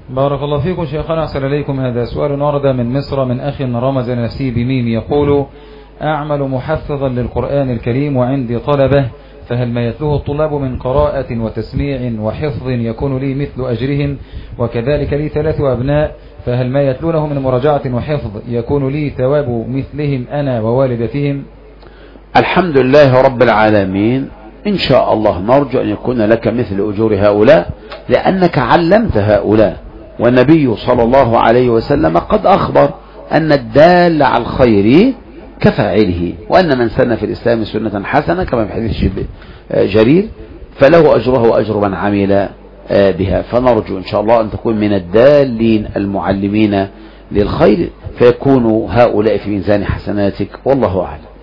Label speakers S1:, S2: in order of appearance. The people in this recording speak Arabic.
S1: بارك الله فيكم شيخنا، أحسن إليكم. هذا سؤال ورد من مصر من أخ رمز نفسه بميم، يقول: أعمل محفظا للقرآن الكريم وعندي طلبة، فهل ما يتلوه الطلاب من قراءة وتسميع وحفظ يكون لي مثل أجرهم؟ وكذلك لي 3 أبناء، فهل ما يتلونه من مراجعة وحفظ يكون لي ثواب مثلهم أنا ووالدتهم؟
S2: الحمد لله رب العالمين. إن شاء الله نرجو أن يكون لك مثل أجور هؤلاء، لأنك علمت هؤلاء، والنبي صلى الله عليه وسلم قد أخبر أن الدال على الخير كفاعله، وأن من سن في الإسلام سنة حسنة كما في حديث جرير فله أجرها وأجر من عمل بها. فنرجو إن شاء الله أن تكون من الدالين المعلمين للخير، فيكونوا هؤلاء في ميزان حسناتك، والله أعلم.